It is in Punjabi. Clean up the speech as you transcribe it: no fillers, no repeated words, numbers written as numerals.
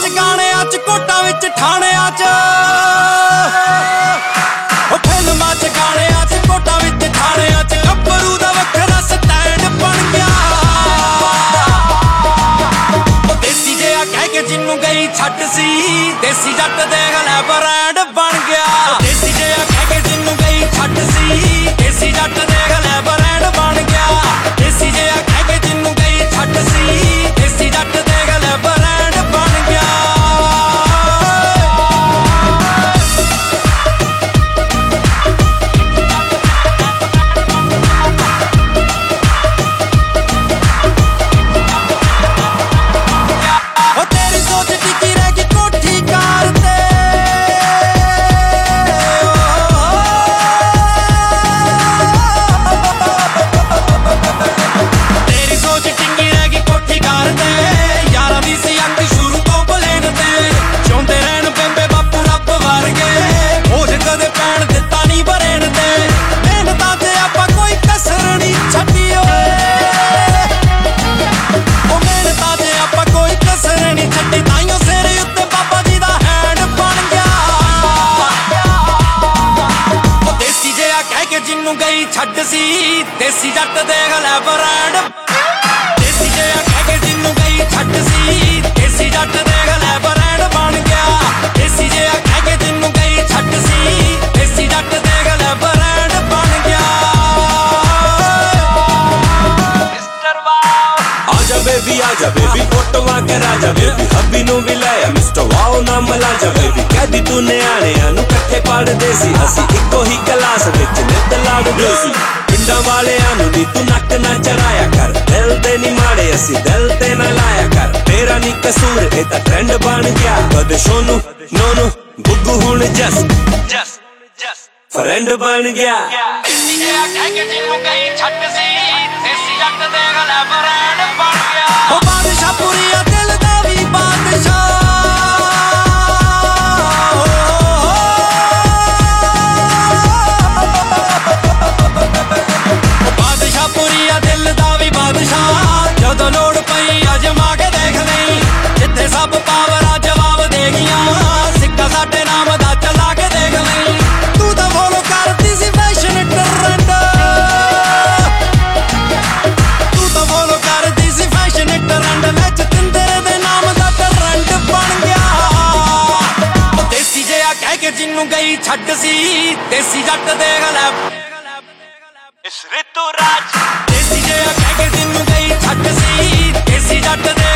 ਗਾਣਿਆਂ ਚ ਕੋਟਾਂ ਵਿੱਚ ਠਾਣਿਆਂ ਚ ਫਿਲਮਾਂ ਚ ਗਾਣਿਆਂ ਚ ਕੋਟਾਂ ਵਿੱਚ ਠਾਣਿਆਂ ਚ ਗੱਭਰੂ ਦਾ ਵੱਖਰਾ ਸਟੈਂਡ ਬਣ ਗਿਆ। ਦੇਸੀ ਜਿਹਾ ਕਹਿ ਕੇ ਜਿਹਨੂੰ ਗਈ ਛੱਡ ਸੀ ਦੇਸੀ ਜੱਟ ਦੇਖ ਲੈ ਬ੍ਰਾਂਡ ਬਣ ਗਿਆ। ਦੇਸੀ ਜਿਹਾ ਕਹਿ ਕੇ ਜਿਹਨੂੰ ਗਈ ਛੱਡ ਸੀ ਦੇਸੀ ਜੱਟ ਦੇਖ ਲੈ ਬ੍ਰਾਂਡ ਬਣ ਗਿਆ। ਦੇਸੀ ਜਿਹਾ ਕਹਿ ਕੇ ਜਿਹਨੂੰ ਗਈ ਛੱਡ ਸੀ ਦੇਸੀ ਜੱਟ ਦੇਖ ਲੈ ਬ੍ਰਾਂਡ ਬਣ ਗਿਆ। ਜਿਹਨੂੰ ਗਈ ਛੱਡ ਸੀ ਦੇਸੀ ਜੱਟ ਦੇਖ ਲੈ ਬ੍ਰਾਂਡ। ਦੇਸੀ ਜਿਹਾ ਕਹਿ ਕੇ ਜਿਹਨੂੰ ਗਈ ਛੱਡ ਸੀ ਦੇਸੀ ਜੱਟ ਦੇਖ ਲੈ ਬ੍ਰਾਂਡ ਬਣ ਗਿਆ। ਦੇਸੀ ਜਿਹਾ ਕਹਿ ਕੇ ਜਿਹਨੂੰ ਗਈ ਛੱਡ ਸੀ ਦੇਸੀ ਜੱਟ ਦੇਖ ਲੈ ਬ੍ਰਾਂਡ ਬਣ ਗਿਆ। आजा बेबी फोटोआं करा जा बेबी हब्बी नूं भी लै मिस्टर वाओ ना मला जा बेबी कहदी तू नियाणियां नूं कट्ठे पढ़दे सी असीं इक्को ही क्लास विच नित लड़दे सी। पिंडां वालियां नूं नी तू नक ना चढ़ाया कर दिल दे नी माड़े असीं दिल ते ना लाया कर। तेरा नी कसूर इह तां ट्रेंड बन गया कदे सोनू नोनू गुग्गू हुण जस फ्रेंड बन गया। देसी जिहा ਕਹਿ ਕੇ ਜਿਹਨੂੰ ਗਈ ਛੱਡ ਸੀ ਦੇਸੀ ਜੱਟ ਦੇਖ ਲੈ ਬ੍ਰਾਂਡ ਬਣ ਗਿਆ। ਉਹ ਬਾਦਸ਼ਾਹ ਪੁਰੀਆ ਦਿਲ ਦਾ ਵੀ ਬਾਦਸ਼ਾਹ ਬਾਦਸ਼ਾਹ ਪੁਰੀਆ ਦਿਲ ਦਾ ਵੀ ਬਾਦਸ਼ਾਹ ਜਦੋਂ ਲੋੜ ਪਈ ਅਜਮਾ ਕੇ ਦੇਖ ਲਈ ਜਿੱਥੇ ਸਭ ਪਾਵਰਾਂ ਜਵਾਬ ਦੇ ਗਈਆਂ ਸਿੱਕਾ ਸਾਡੇ ਨਾਮ ਦਾ ਚਲਾ ਕੇ ਦੇਖ ਲਈ। ਤੂੰ ਤਾਂ ਫੋਲੋ ਕਰਦੀ ਸੀ ਫੈਸ਼ਨ ਟਰੈਂਡ ਤੂੰ ਤਾਂ ਫੋਲੋ ਕਰਦੀ ਸੀ ਫੈਸ਼ਨ ਟਰੈਂਡ ਵਿੱਚ ਤਿੰਦਰੇ ਦੇ ਨਾਮ ਦਾ ਟਰੈਂਡ ਬਣ ਗਿਆ। ਦੇਸੀ ਜਿਹਾ ਕਹਿ ਕੇ ਜਿਹਨੂੰ ਗਈ ਛੱਡ ਸੀ ਦੇਸੀ ਜੱਟ ਦੇਖ ਲੈ ਇਸ ਰਿਤੂ ਰਾਜ। ਦੇਸੀ ਜਿਹਾ ਕਹਿ ਕੇ ਜਿਹਨੂੰ ਗਈ ਛੱਡ ਸੀ ਦੇਸੀ ਜੱਟ